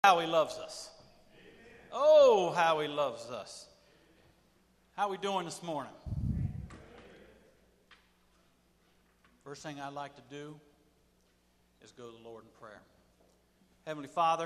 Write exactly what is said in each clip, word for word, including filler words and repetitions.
How he loves us. Oh, how he loves us. How are we doing this morning? First thing I'd like to do is go to the Lord in prayer. Heavenly Father,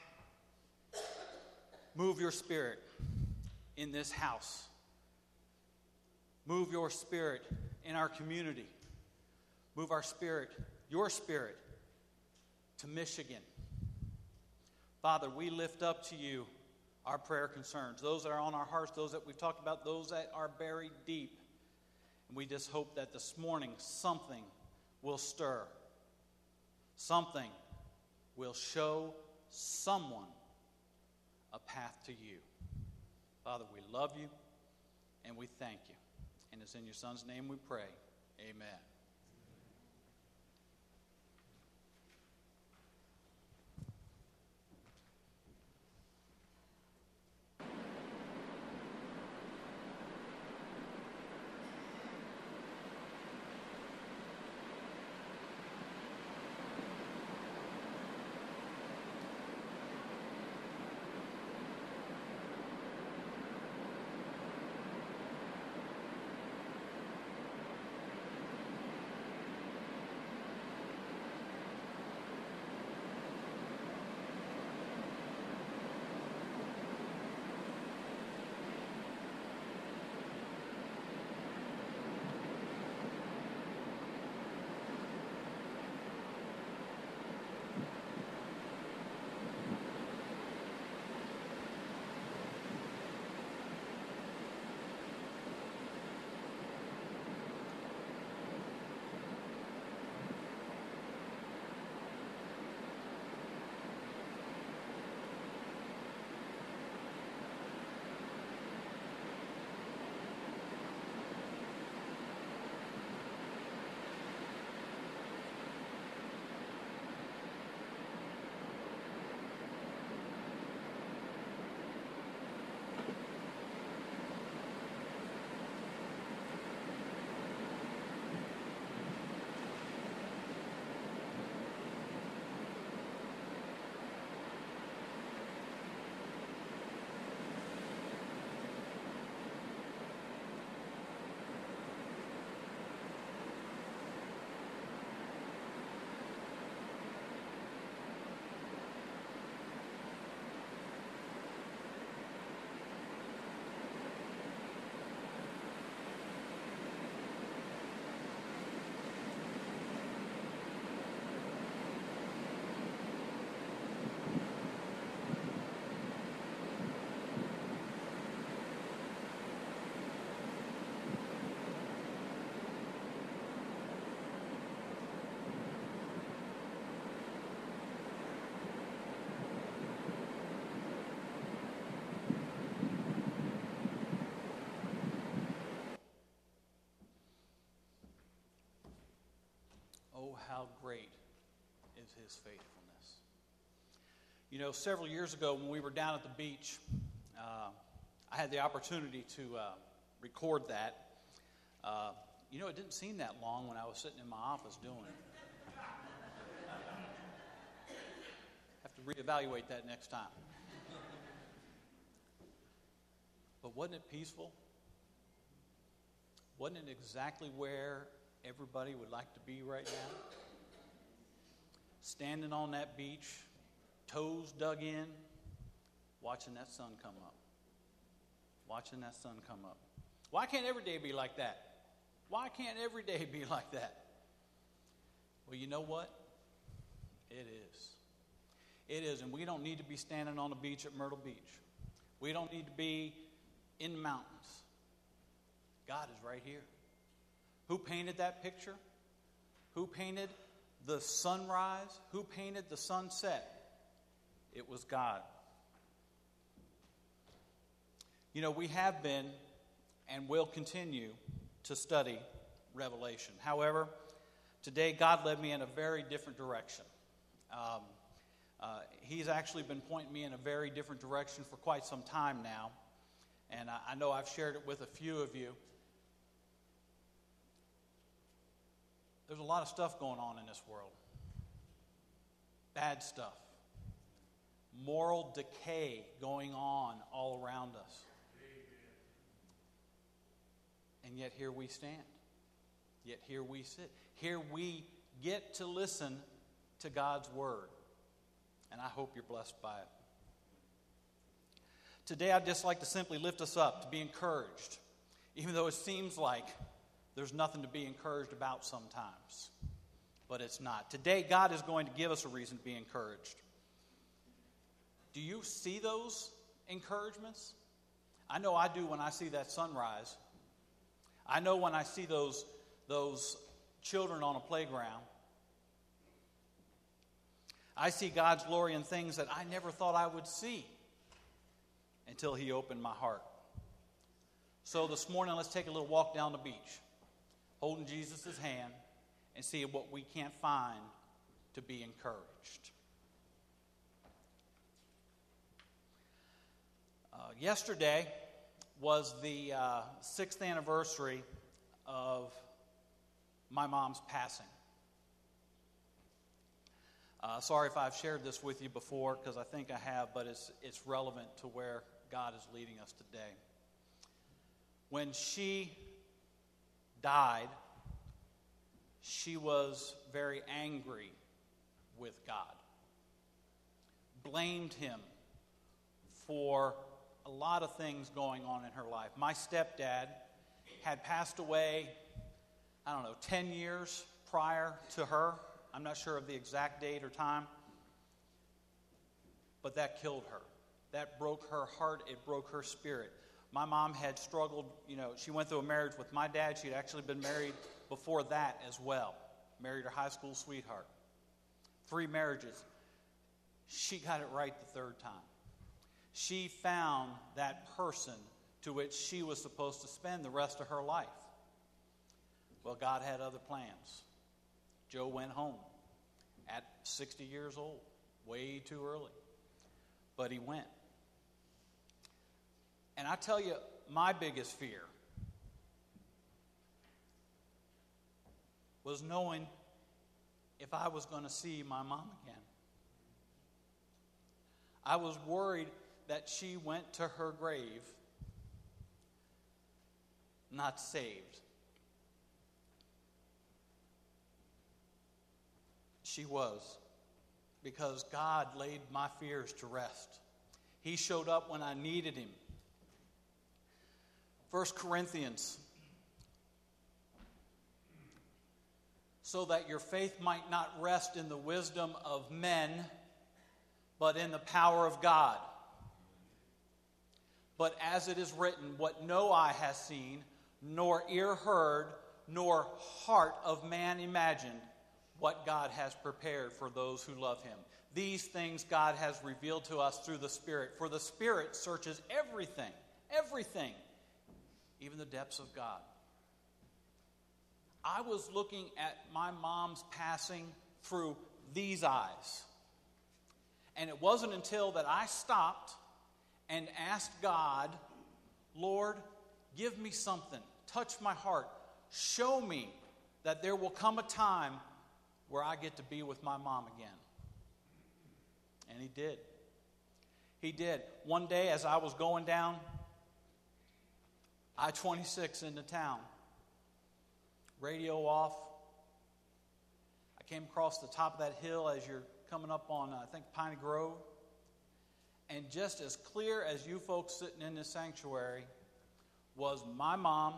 move your spirit in this house. Move your spirit in our community. Move our spirit, your spirit, to Michigan. Father, we lift up to you our prayer concerns, those that are on our hearts, those that we've talked about, those that are buried deep. And we just hope that this morning something will stir. Something will show someone a path to you. Father, we love you and we thank you. And it's in your Son's name we pray. Amen. Oh, how great is his faithfulness. You know, several years ago when we were down at the beach, uh, I had the opportunity to uh, record that. Uh, you know, it didn't seem that long when I was sitting in my office doing it. Have to reevaluate that next time. But wasn't it peaceful? Wasn't it exactly where everybody would like to be right now? Standing on that beach, toes dug in, watching that sun come up. Watching that sun come up. Why can't every day be like that? Why can't every day be like that? Well, you know what? It is. It is, and we don't need to be standing on the beach at Myrtle Beach. We don't need to be in the mountains. God is right here. Who painted that picture? Who painted the sunrise? Who painted the sunset? It was God. You know, we have been and will continue to study Revelation. However, today God led me in a very different direction. Um, uh, he's actually been pointing me in a very different direction for quite some time now. And I, I know I've shared it with a few of you. There's a lot of stuff going on in this world. Bad stuff. moral decay going on all around us. And yet here we stand. Yet here we sit. Here we get to listen to God's Word. And I hope you're blessed by it. Today I'd just like to simply lift us up, to be encouraged. Even though it seems like there's nothing to be encouraged about sometimes. But it's not. Today God is going to give us a reason to be encouraged. Do you see those encouragements? I know I do when I see that sunrise. I know when I see those, those children on a playground. I see God's glory in things that I never thought I would see until He opened my heart. So this morning, let's take a little walk down the beach, holding Jesus' hand, and see what we can't find to be encouraged. Uh, yesterday was the uh, sixth anniversary of my mom's passing. Uh, sorry if I've shared this with you before, because I think I have, but it's it's relevant to where God is leading us today. When she died, she was very angry with God, blamed Him for a lot of things going on in her life. My stepdad had passed away, I don't know, ten years prior to her. I'm not sure of the exact date or time, but that killed her. That broke her heart. It broke her spirit. My mom had struggled, you know, she went through a marriage with my dad. She had actually been married before that as well. Married her high school sweetheart. Three marriages. She got it right the third time. She found that person to which she was supposed to spend the rest of her life. Well, God had other plans. Joe went home at sixty years old, way too early. But he went. And I tell you, my biggest fear was knowing if I was going to see my mom again. I was worried that she went to her grave not saved. She was, because God laid my fears to rest. He showed up when I needed Him. First Corinthians, so that your faith might not rest in the wisdom of men, but in the power of God. But as it is written, what no eye has seen, nor ear heard, nor heart of man imagined, what God has prepared for those who love Him. These things God has revealed to us through the Spirit. For the Spirit searches everything, everything, even the depths of God. I was looking at my mom's passing through these eyes. And it wasn't until that I stopped and asked God, Lord, give me something. Touch my heart. Show me that there will come a time where I get to be with my mom again. And He did. He did. One day as I was going down I twenty-six into town, radio off, I came across the top of that hill as you're coming up on, I think, Piney Grove. And just as clear as you folks sitting in this sanctuary was my mom,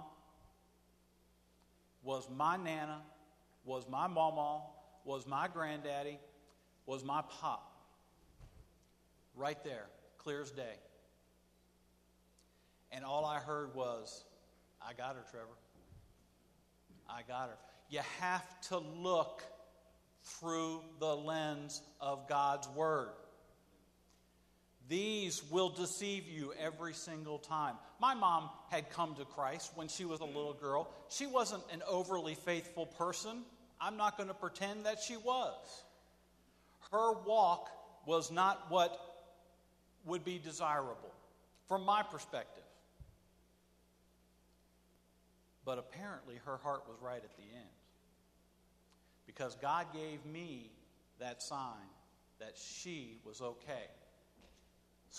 was my Nana, was my mama, was my granddaddy, was my pop. Right there, clear as day. And all I heard was, I got her, Trevor. I got her. You have to look through the lens of God's Word. These will deceive you every single time. My mom had come to Christ when she was a little girl. She wasn't an overly faithful person. I'm not going to pretend that she was. Her walk was not what would be desirable from my perspective. But apparently her heart was right at the end. Because God gave me that sign that she was okay.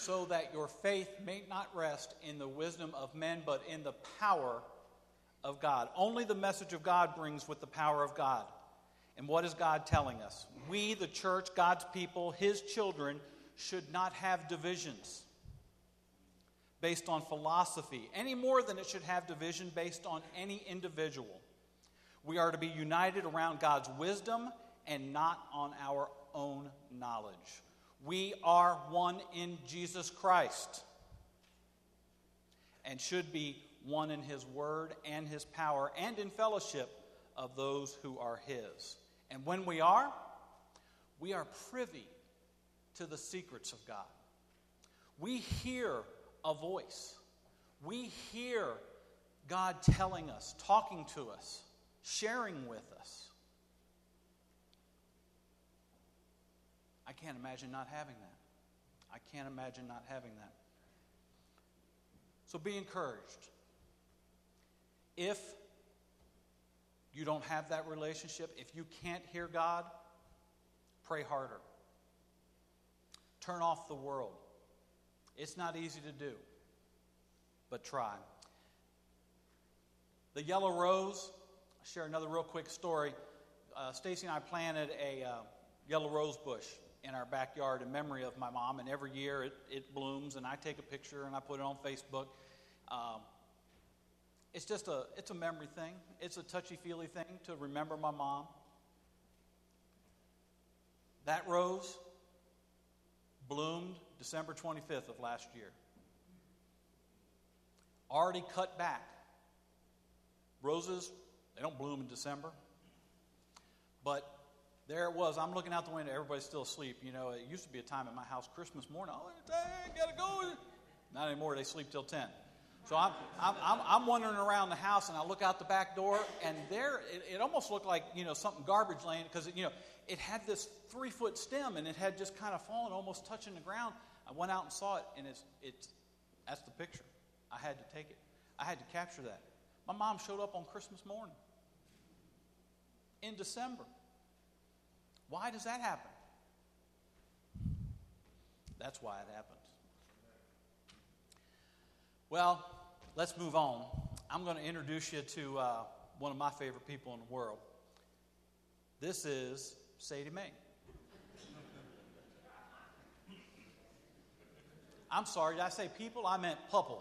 so that your faith may not rest in the wisdom of men, but in the power of God. Only the message of God brings with the power of God. And what is God telling us? We, the church, God's people, His children, should not have divisions based on philosophy, any more than it should have division based on any individual. We are to be united around God's wisdom and not on our own knowledge. We are one in Jesus Christ and should be one in His word and His power and in fellowship of those who are His. And when we are, we are privy to the secrets of God. We hear a voice. We hear God telling us, talking to us, sharing with us. I can't imagine not having that. I can't imagine not having that. So be encouraged. If you don't have that relationship, if you can't hear God, pray harder. Turn off the world. It's not easy to do, but try. The yellow rose, I'll share another real quick story. Uh, Stacy and I planted a uh, yellow rose bush in our backyard in memory of my mom, and every year it, it blooms, and I take a picture and I put it on Facebook. Um, it's just a, it's a memory thing. It's a touchy-feely thing to remember my mom. That rose bloomed December twenty-fifth of last year. Already cut back. Roses, they don't bloom in December. But there it was. I'm looking out the window. Everybody's still asleep. You know, it used to be a time at my house, Christmas morning. Oh, dang, gotta go. Not anymore. They sleep till ten. So I'm, I'm, I'm, I'm wandering around the house, and I look out the back door, and there, it, it almost looked like, you know, something garbage laying, because, you know, it had this three-foot stem, and it had just kind of fallen, almost touching the ground. I went out and saw it, and it's, it's, that's the picture. I had to take it. I had to capture that. My mom showed up on Christmas morning in December. Why does that happen? That's why it happens. Well, let's move on. I'm going to introduce you to uh, one of my favorite people in the world. This is Sadie Mae. I'm sorry, did I say people? I meant Pupple.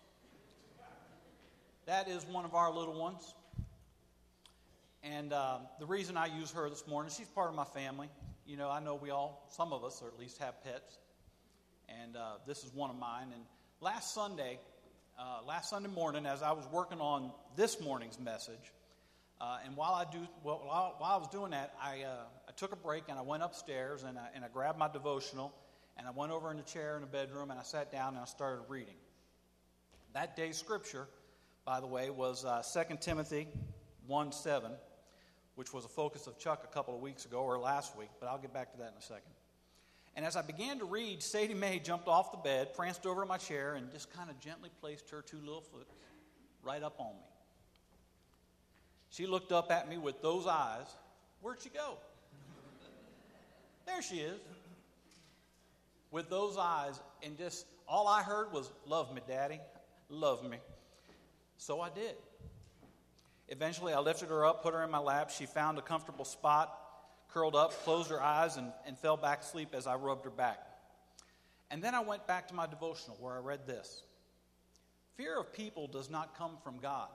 That is one of our little ones. And uh, the reason I use her this morning, she's part of my family. You know, I know we all, some of us, or at least have pets. And uh, this is one of mine. And last Sunday, uh, last Sunday morning, as I was working on this morning's message, uh, and while I do, well, while, while I was doing that, I uh, I took a break and I went upstairs and I, and I grabbed my devotional and I went over in the chair in the bedroom and I sat down and I started reading. That day's scripture, by the way, was uh, Second Timothy one seven, which was a focus of Chuck a couple of weeks ago or last week, but I'll get back to that in a second. And as I began to read, Sadie Mae jumped off the bed, pranced over to my chair, and just kind of gently placed her two little foot right up on me. She looked up at me with those eyes. Where'd she go? There she is. With those eyes, and just all I heard was, "Love me, Daddy. Love me." So I did. Eventually, I lifted her up, put her in my lap. She found a comfortable spot, curled up, closed her eyes, and, and fell back asleep as I rubbed her back. And then I went back to my devotional where I read this. Fear of people does not come from God.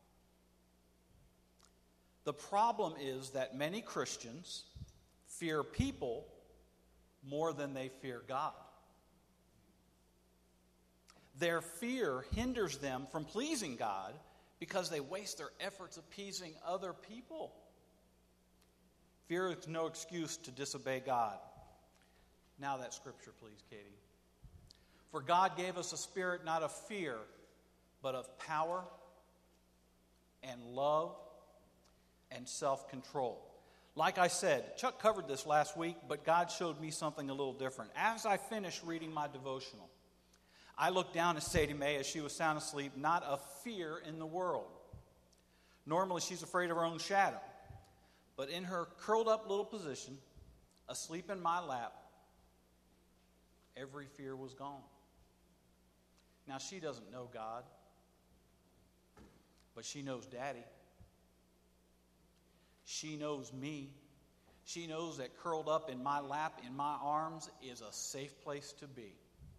The problem is that many Christians fear people more than they fear God. Their fear hinders them from pleasing God because they waste their efforts appeasing other people. Fear is no excuse to disobey God. Now that scripture, please, Katie. For God gave us a spirit not of fear, but of power and love and self-control. Like I said, Chuck covered this last week, but God showed me something a little different. As I finished reading my devotional, I looked down at Sadie Mae as she was sound asleep, not a fear in the world. Normally she's afraid of her own shadow. But in her curled up little position, asleep in my lap, every fear was gone. Now, she doesn't know God, but she knows Daddy. She knows me. She knows that curled up in my lap, in my arms, is a safe place to be.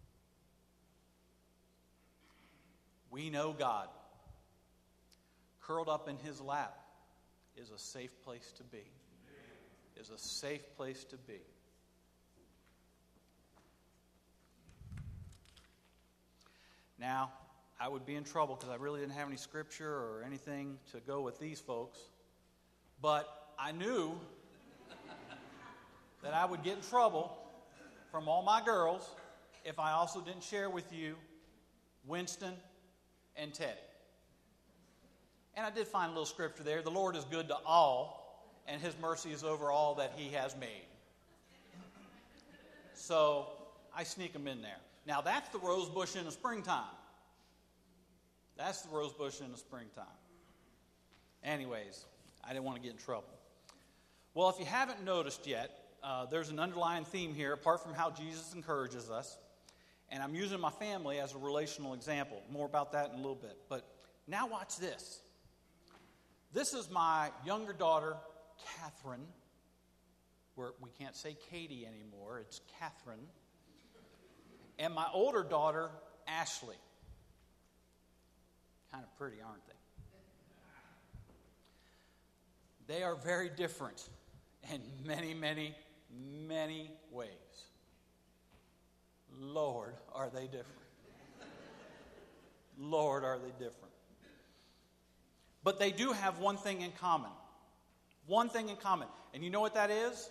We know God. Curled up in His lap is a safe place to be. Is a safe place to be. Now, I would be in trouble because I really didn't have any scripture or anything to go with these folks. But I knew that I would get in trouble from all my girls if I also didn't share with you Winston and Teddy. And I did find a little scripture there. The Lord is good to all, and His mercy is over all that He has made. So I sneak them in there. Now that's the rose bush in the springtime. That's the rose bush in the springtime. Anyways, I didn't want to get in trouble. Well, if you haven't noticed yet, uh, there's an underlying theme here, apart from how Jesus encourages us. And I'm using my family as a relational example. More about that in a little bit. But now watch this. This is my younger daughter, Catherine. Where we can't say Katie anymore. It's Catherine. And my older daughter, Ashley. Kind of pretty, aren't they? They are very different in many, many, many ways. Lord, are they different. Lord, are they different. But they do have one thing in common. One thing in common. And you know what that is?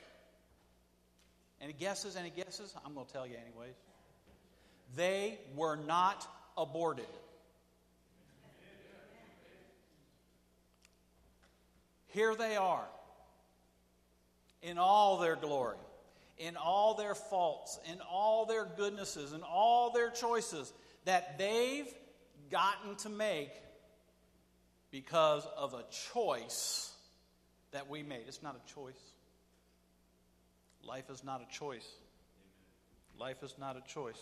Any guesses? Any guesses? I'm going to tell you anyways. They were not aborted. Here they are, in all their glory, in all their faults, in all their goodnesses, in all their choices that they've gotten to make because of a choice that we made. It's not a choice. Life is not a choice. Life is not a choice.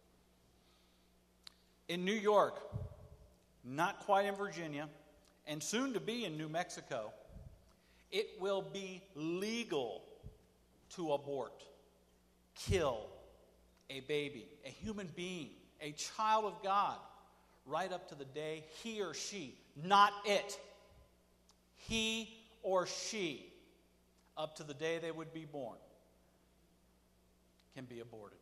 In New York, not quite in Virginia, and soon to be in New Mexico, it will be legal to abort, kill a baby, a human being, a child of God, right up to the day he or she, not it, he or she, up to the day they would be born, can be aborted.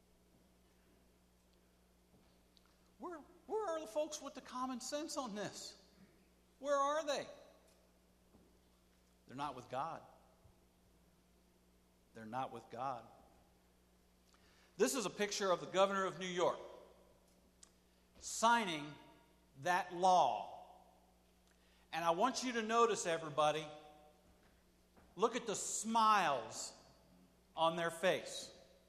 Where, where are the folks with the common sense on this? Where are they? They're not with God. They're not with God. This is a picture of the governor of New York signing that law. And I want you to notice, everybody, look at the smiles on their face.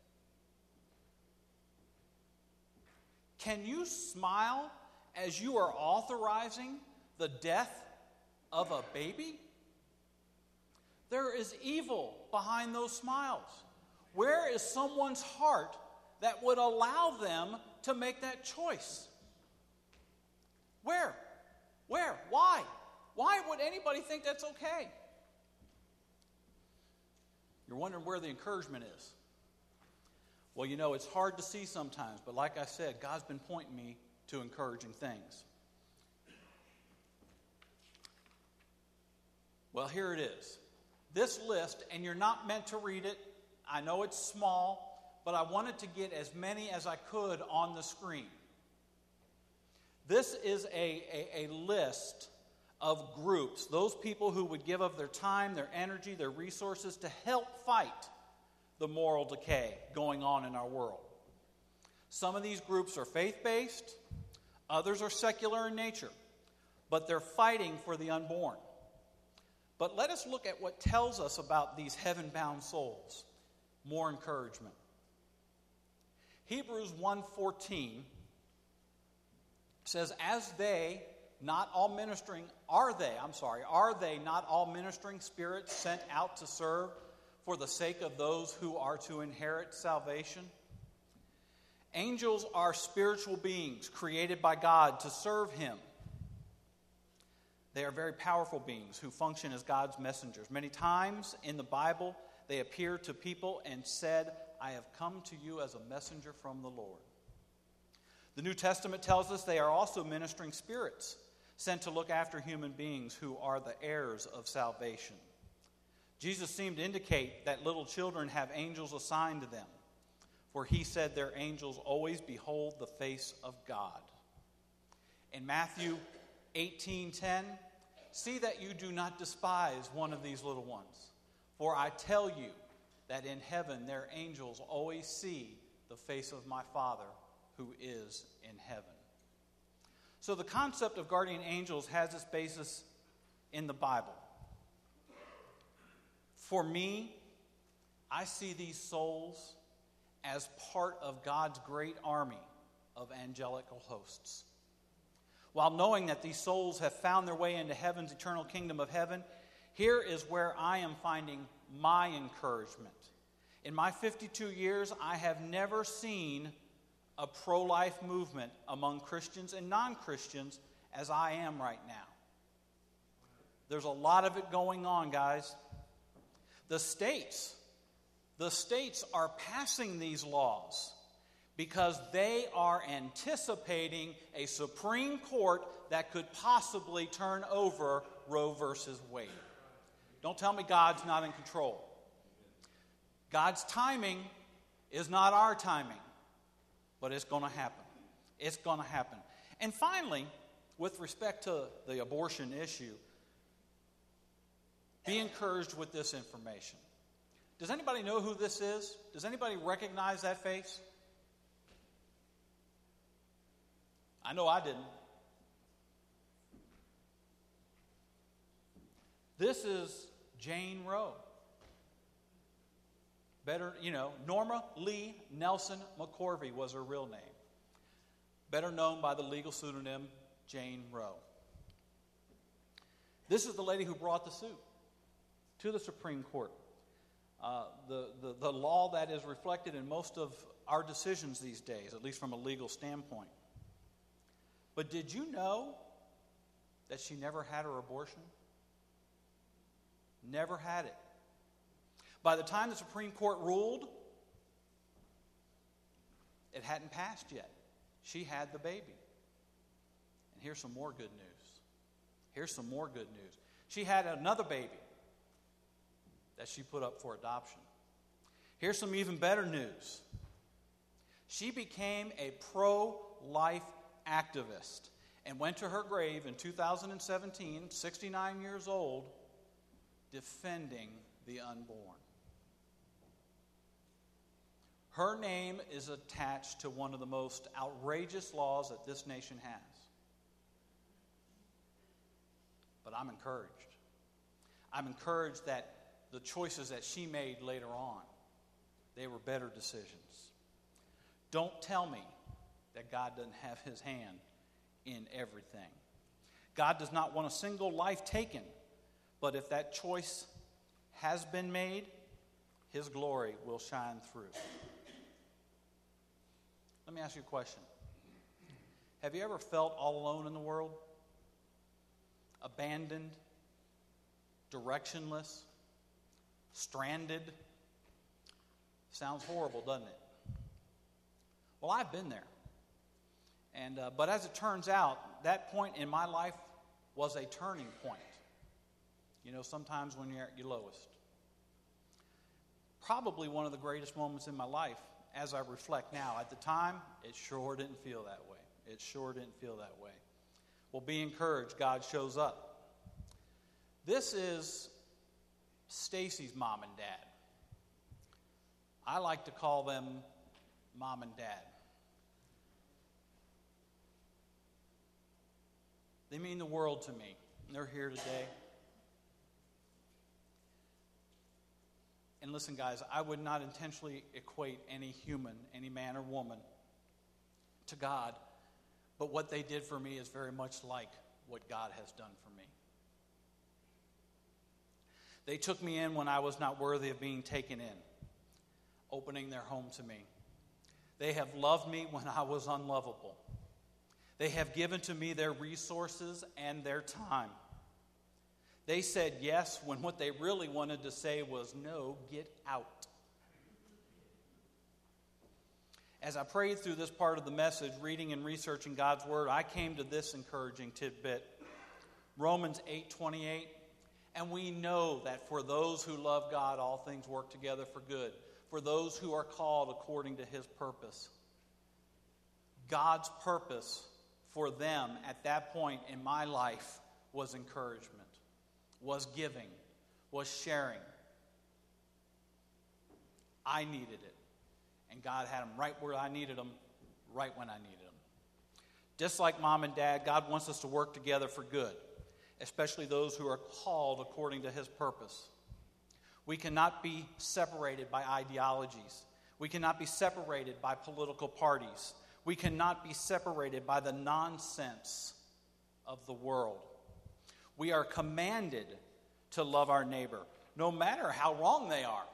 Can you smile as you are authorizing the death of a baby? There is evil behind those smiles. Where is someone's heart that would allow them to make that choice? Where? Where? Why? Why would anybody think that's okay? You're wondering where the encouragement is. Well, you know, it's hard to see sometimes, but like I said, God's been pointing me to encouraging things. Well, here it is. This list, and you're not meant to read it. I know it's small, but I wanted to get as many as I could on the screen. This is a, a, a list of groups, those people who would give of their time, their energy, their resources to help fight the moral decay going on in our world. Some of these groups are faith-based, others are secular in nature, but they're fighting for the unborn. But let us look at what tells us about these heaven-bound souls. More encouragement. Hebrews one fourteen says, as they, not all ministering, are they, I'm sorry, are they not all ministering spirits sent out to serve for the sake of those who are to inherit salvation? Angels are spiritual beings created by God to serve Him. They are very powerful beings who function as God's messengers. Many times in the Bible, they appeared to people and said, I have come to you as a messenger from the Lord. The New Testament tells us they are also ministering spirits sent to look after human beings who are the heirs of salvation. Jesus seemed to indicate that little children have angels assigned to them, for he said their angels always behold the face of God. In Matthew eighteen ten, see that you do not despise one of these little ones, for I tell you that in heaven their angels always see the face of my Father who is in heaven. So the concept of guardian angels has its basis in the Bible. For me, I see these souls as part of God's great army of angelical hosts. While knowing that these souls have found their way into heaven's eternal kingdom of heaven, here is where I am finding my encouragement. In my fifty-two years, I have never seen a pro-life movement among Christians and non-Christians as I am right now. There's a lot of it going on, guys. The states, the states are passing these laws because they are anticipating a Supreme Court that could possibly turn over Roe versus Wade. Don't tell me God's not in control. God's timing is not our timing, but it's going to happen. It's going to happen. And finally, with respect to the abortion issue, be encouraged with this information. Does anybody know who this is? Does anybody recognize that face? I know I didn't. This is Jane Roe. Better, you know, Norma Lee Nelson McCorvey was her real name. Better known by the legal pseudonym Jane Roe. This is the lady who brought the suit to the Supreme Court. Uh, the, the, the law that is reflected in most of our decisions these days, at least from a legal standpoint. But did you know that she never had her abortion? Never had it. By the time the Supreme Court ruled, it hadn't passed yet. She had the baby. And here's some more good news. Here's some more good news. She had another baby that she put up for adoption. Here's some even better news. She became a pro-life activist and went to her grave in two thousand seventeen, sixty-nine years old, defending the unborn. Her name is attached to one of the most outrageous laws that this nation has. But I'm encouraged. I'm encouraged that the choices that she made later on, they were better decisions. Don't tell me that God doesn't have his hand in everything. God does not want a single life taken, but if that choice has been made, his glory will shine through. Let me ask you a question. Have you ever felt all alone in the world? Abandoned? Directionless? Stranded? Sounds horrible, doesn't it? Well, I've been there. And uh, but as it turns out, that point in my life was a turning point. You know, sometimes when you're at your lowest. Probably one of the greatest moments in my life, as I reflect now. At the time, it sure didn't feel that way. It sure didn't feel that way. Well, be encouraged. God shows up. This is Stacy's mom and dad. I like to call them mom and dad. They mean the world to me. They're here today. And listen, guys, I would not intentionally equate any human, any man or woman, to God, but what they did for me is very much like what God has done for me. They took me in when I was not worthy of being taken in, opening their home to me. They have loved me when I was unlovable. They have given to me their resources and their time. They said yes when what they really wanted to say was no, get out. As I prayed through this part of the message, reading and researching God's Word, I came to this encouraging tidbit. Romans eight twenty-eight. And we know that for those who love God, all things work together for good. For those who are called according to His purpose. God's purpose for them at that point in my life was encouragement, was giving, was sharing. I needed it. And God had them right where I needed them, right when I needed them. Just like mom and dad, God wants us to work together for good, especially those who are called according to His purpose. We cannot be separated by ideologies. We cannot be separated by political parties. We cannot be separated by the nonsense of the world. We are commanded to love our neighbor, no matter how wrong they are.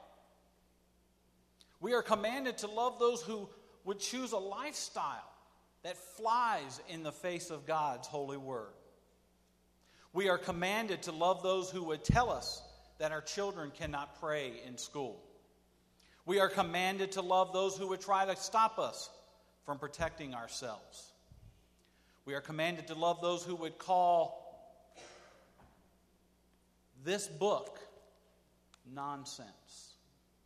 We are commanded to love those who would choose a lifestyle that flies in the face of God's holy word. We are commanded to love those who would tell us that our children cannot pray in school. We are commanded to love those who would try to stop us from protecting ourselves. We are commanded to love those who would call this book nonsense.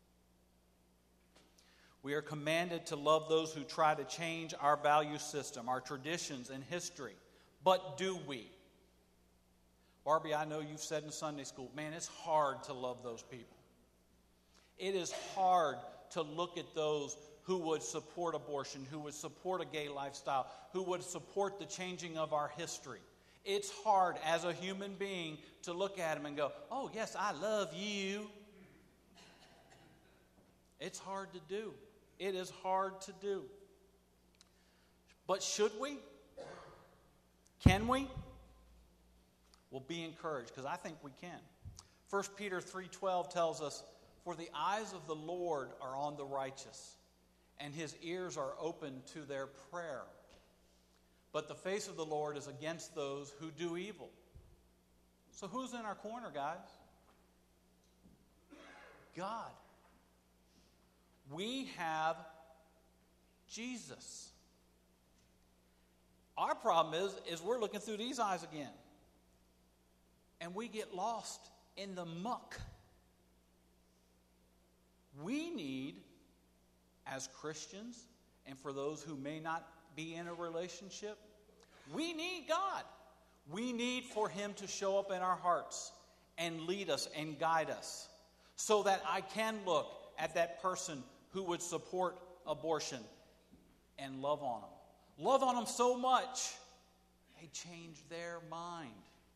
We are commanded to love those who try to change our value system, our traditions, and history. But do we? Barbie, I know you've said in Sunday school, man, it's hard to love those people. It is hard to look at those who would support abortion, who would support a gay lifestyle, who would support the changing of our history. It's hard as a human being to look at them and go, oh, yes, I love you. It's hard to do. It is hard to do. But should we? Can we? Well, be encouraged, because I think we can. First Peter three twelve tells us, for the eyes of the Lord are on the righteous, and His ears are open to their prayer. But the face of the Lord is against those who do evil. So who's in our corner, guys? God. We have Jesus. Our problem is, is we're looking through these eyes again. And we get lost in the muck. We need, as Christians, and for those who may not be in a relationship, we need God. We need for Him to show up in our hearts and lead us and guide us so that I can look at that person who would support abortion and love on them. Love on them so much, they change their mind.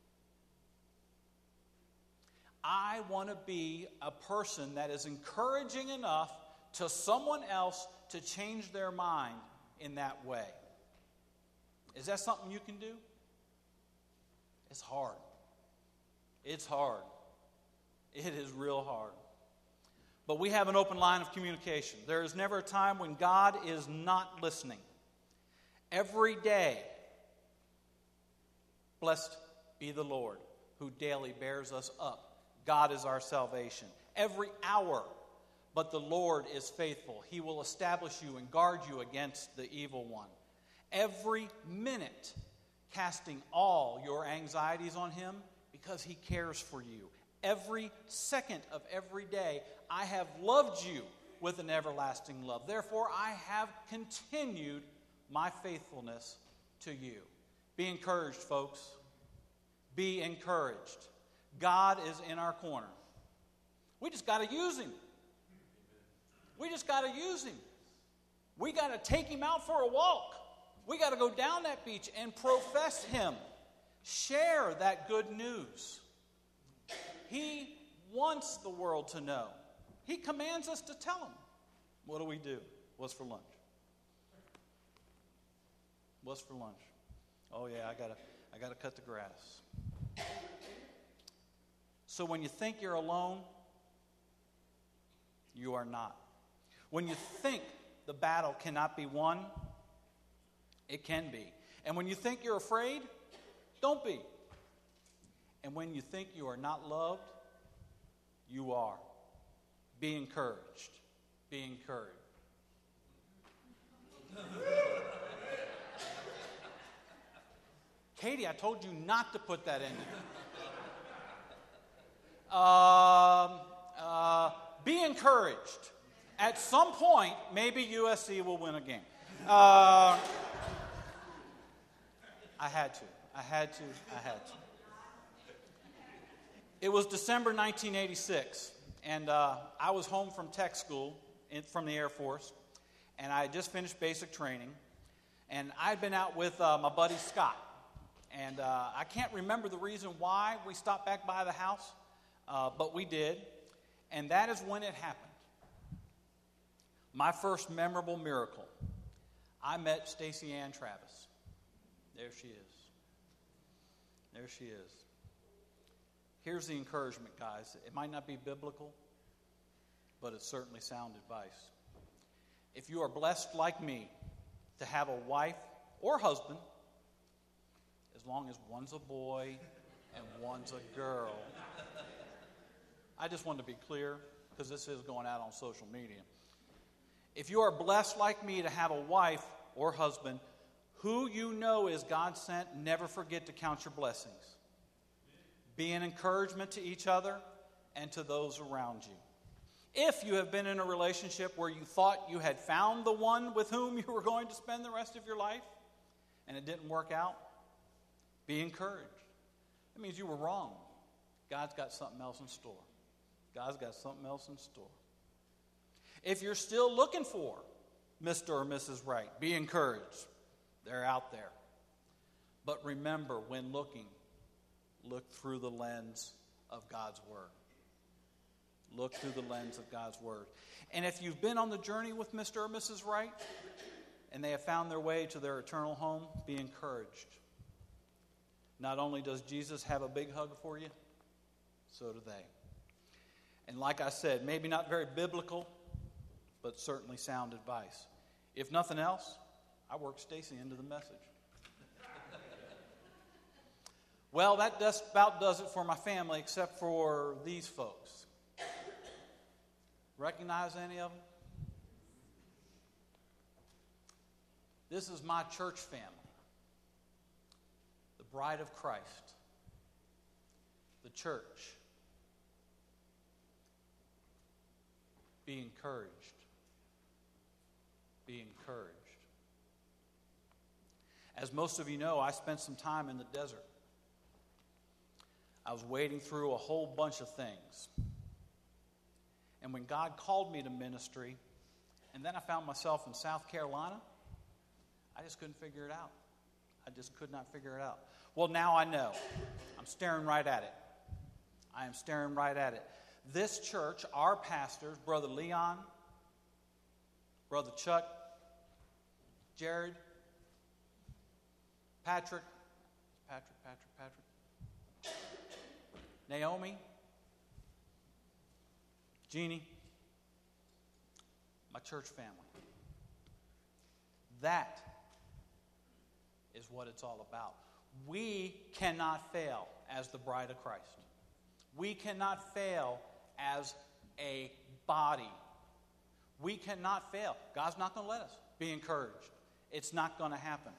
I want to be a person that is encouraging enough to someone else to change their mind in that way. Is that something you can do? It's hard. It's hard. It is real hard. But we have an open line of communication. There is never a time when God is not listening. Every day, blessed be the Lord, who daily bears us up. God is our salvation. Every hour, but the Lord is faithful. He will establish you and guard you against the evil one. Every minute, casting all your anxieties on Him because He cares for you. Every second of every day, I have loved you with an everlasting love. Therefore, I have continued my faithfulness to you. Be encouraged, folks. Be encouraged. God is in our corner. We just got to use Him. We just got to use Him. We got to take Him out for a walk. We got to go down that beach and profess Him. Share that good news. He wants the world to know. He commands us to tell them. What do we do? What's for lunch? What's for lunch? Oh yeah, I gotta, I gotta cut the grass. So when you think you're alone, you are not. When you think the battle cannot be won, it can be. And when you think you're afraid, don't be. And when you think you are not loved, you are. Be encouraged. Be encouraged. Katie, I told you not to put that in there. Um, uh, be encouraged. At some point, maybe U S C will win a game. Uh, I had to. I had to. I had to. It was December nineteen eighty-six, and uh, I was home from tech school in, from the Air Force, and I had just finished basic training, and I'd been out with uh, my buddy Scott, and uh, I can't remember the reason why we stopped back by the house, uh, but we did, and that is when it happened. My first memorable miracle. I met Stacy Ann Travis. There she is. There she is. Here's the encouragement, guys. It might not be biblical, but it's certainly sound advice. If you are blessed like me to have a wife or husband, as long as one's a boy and one's a girl. I just wanted to be clear because this is going out on social media. If you are blessed like me to have a wife or husband who you know is God sent, never forget to count your blessings. Be an encouragement to each other and to those around you. If you have been in a relationship where you thought you had found the one with whom you were going to spend the rest of your life and it didn't work out, be encouraged. That means you were wrong. God's got something else in store. God's got something else in store. If you're still looking for Mister or Missus Right, be encouraged. They're out there. But remember, when looking, look through the lens of God's Word. Look through the lens of God's Word. And if you've been on the journey with Mister or Missus Right, and they have found their way to their eternal home, be encouraged. Not only does Jesus have a big hug for you, so do they. And like I said, maybe not very biblical, but certainly sound advice. If nothing else, I worked Stacy into the message. Well, that just about does it for my family, except for these folks. Recognize any of them? This is my church family, the bride of Christ, the church. Be encouraged. Be encouraged. As most of you know, I spent some time in the desert. I was wading through a whole bunch of things. And when God called me to ministry, and then I found myself in South Carolina, I just couldn't figure it out. I just could not figure it out. Well, now I know. I'm staring right at it. I am staring right at it. This church, our pastors, Brother Leon, Brother Chuck, Jared, Patrick, Patrick, Patrick, Patrick, Naomi, Jeannie, my church family. That is what it's all about. We cannot fail as the bride of Christ. We cannot fail as a body. We cannot fail. God's not going to let us. Be encouraged. It's not going to happen.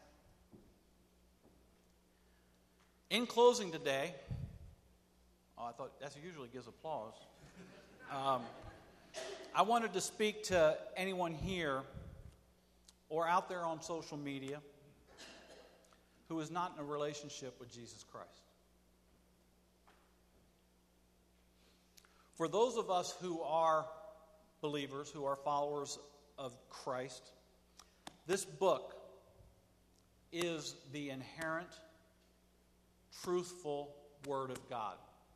In closing today, oh, I thought that usually gives applause. Um, I wanted to speak to anyone here or out there on social media who is not in a relationship with Jesus Christ. For those of us who are believers, who are followers of Christ, this book is the inherent, truthful Word of God.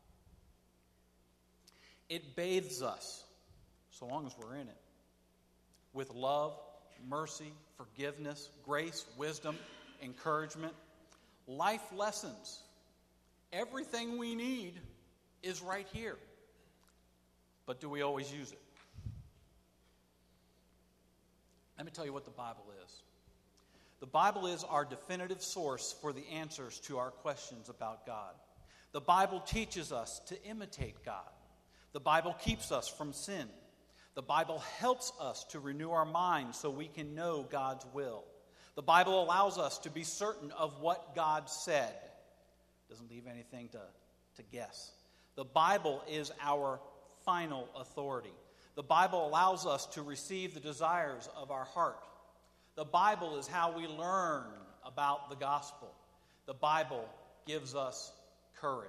It bathes us, so long as we're in it, with love, mercy, forgiveness, grace, wisdom, encouragement, life lessons. Everything we need is right here. But do we always use it? Let me tell you what the Bible is. The Bible is our definitive source for the answers to our questions about God. The Bible teaches us to imitate God. The Bible keeps us from sin. The Bible helps us to renew our minds so we can know God's will. The Bible allows us to be certain of what God said. Doesn't leave anything to, to guess. The Bible is our final authority. The Bible allows us to receive the desires of our heart. The Bible is how we learn about the gospel. The Bible gives us courage.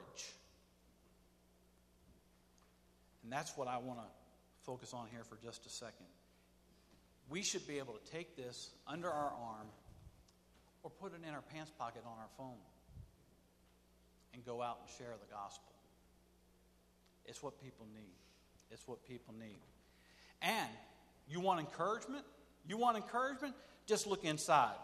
And that's what I want to focus on here for just a second. We should be able to take this under our arm or put it in our pants pocket on our phone and go out and share the gospel. It's what people need. It's what people need. And you want encouragement? You want encouragement? Just look inside.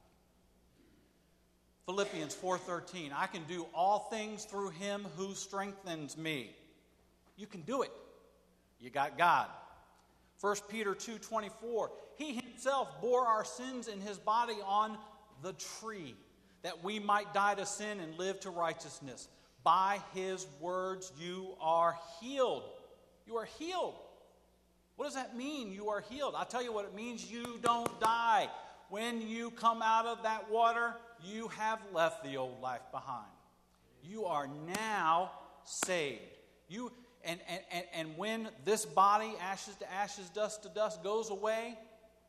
Philippians four thirteen, I can do all things through him who strengthens me. You can do it. You got God. First Peter two twenty-four, he himself bore our sins in his body on the tree, that we might die to sin and live to righteousness. By his words you are healed. You are healed. What does that mean, you are healed? I'll tell you what it means. You don't die. When you come out of that water, you have left the old life behind. You are now saved. You and, and, and, and when this body, ashes to ashes, dust to dust, goes away,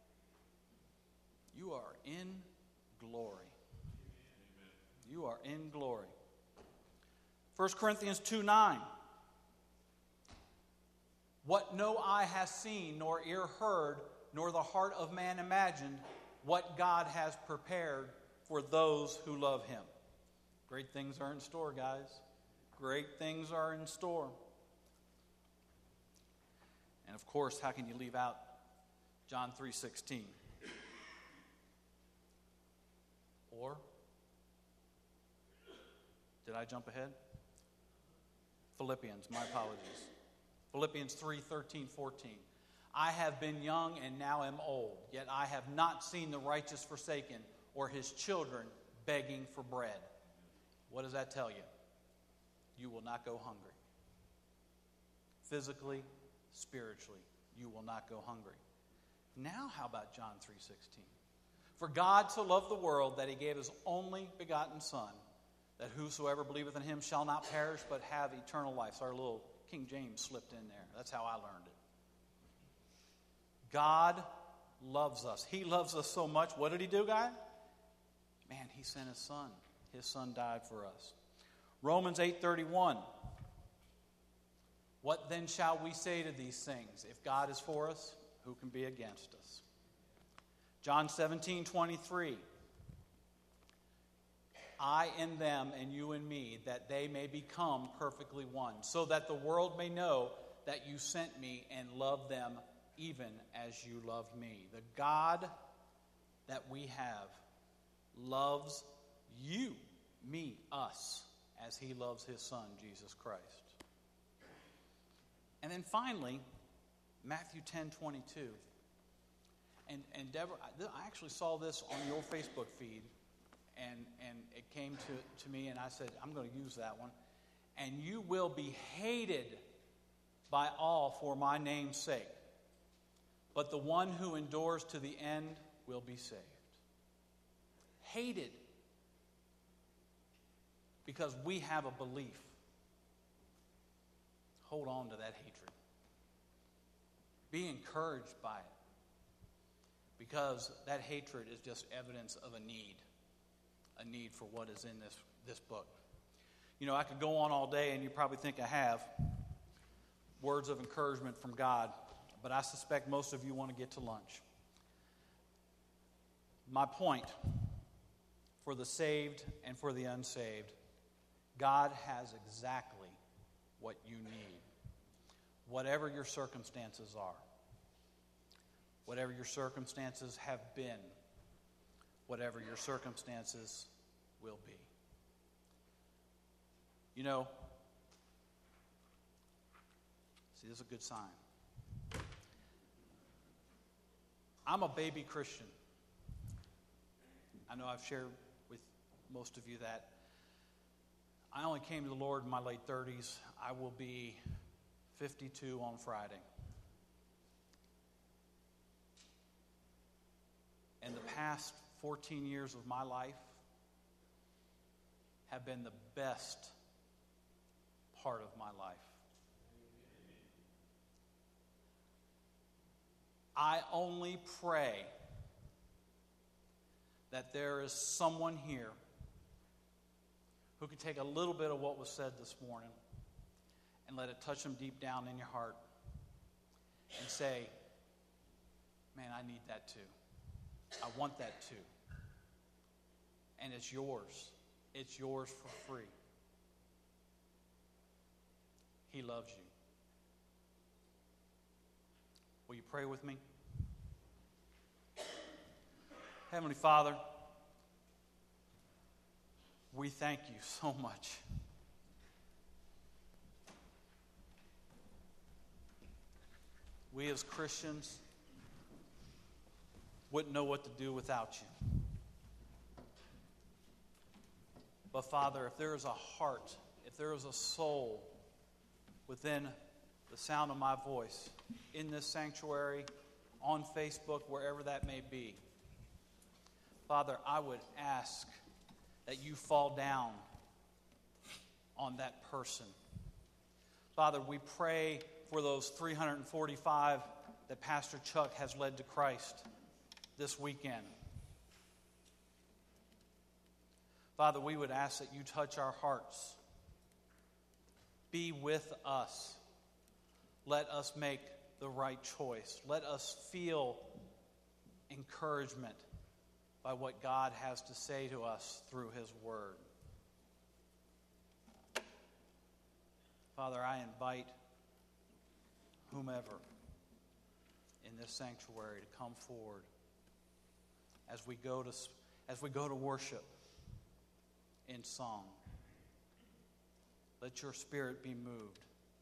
you are in glory. You are in glory. First Corinthians two nine. What no eye has seen, nor ear heard, nor the heart of man imagined, what God has prepared for those who love him. Great things are in store, guys. Great things are in store. And of course, how can you leave out John three sixteen? Or, did I jump ahead? Philippians, my apologies. Philippians three thirteen, fourteen. I have been young and now am old, yet I have not seen the righteous forsaken or his children begging for bread. What does that tell you? You will not go hungry. Physically, spiritually, you will not go hungry. Now how about John three sixteen? For God so loved the world that he gave his only begotten Son, that whosoever believeth in him shall not perish but have eternal life. So our little King James slipped in there. That's how I learned it. God loves us. He loves us so much. What did he do, guys? Man, he sent his Son. His Son died for us. Romans eight thirty-one. What then shall we say to these things? If God is for us, who can be against us? John seventeen twenty-three. I in them and you in me, that they may become perfectly one, so that the world may know that you sent me and loved them even as you loved me. The God that we have loves you, me, us, as he loves his Son, Jesus Christ. And then finally, Matthew ten twenty-two. And, and Deborah, I actually saw this on your Facebook feed, and, and it came to, to me, and I said, I'm going to use that one. And you will be hated by all for my name's sake, but the one who endures to the end will be saved. Hated because we have a belief. Hold on to that hatred. Be encouraged by it. Because that hatred is just evidence of a need. A need for what is in this, this book. You know, I could go on all day, and you probably think I have. Words of encouragement from God. But I suspect most of you want to get to lunch. My point, for the saved and for the unsaved, God has exactly what you need. Whatever your circumstances are. Whatever your circumstances have been, whatever your circumstances will be. You know, see, this is a good sign. I'm a baby Christian. I know I've shared with most of you that I only came to the Lord in my late thirties. I will be fifty-two on Friday. And the past fourteen years of my life have been the best part of my life. I only pray that there is someone here who could take a little bit of what was said this morning and let it touch them deep down in your heart and say, man, I need that too. I want that too. And it's yours. It's yours for free. He loves you. Will you pray with me? Heavenly Father, we thank you so much. We as Christians wouldn't know what to do without you. But Father, if there is a heart, if there is a soul within the sound of my voice, in this sanctuary, on Facebook, wherever that may be, Father, I would ask that you fall down on that person. Father, we pray for those three hundred forty-five that Pastor Chuck has led to Christ this weekend. Father, we would ask that you touch our hearts. Be with us. Let us make the right choice. Let us feel encouragement by what God has to say to us through his word. Father, I invite whomever in this sanctuary to come forward as we go to as we go to worship in song. Let your spirit be moved.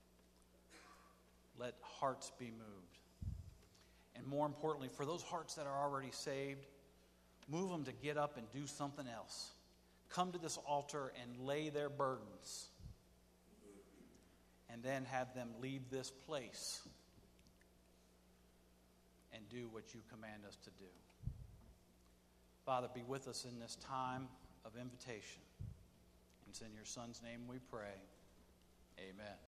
Let hearts be moved. And more importantly, for those hearts that are already saved, move them to get up and do something else. Come to this altar and lay their burdens. And then have them leave this place and do what you command us to do. Father, be with us in this time of invitation. It's in your Son's name we pray. Amen.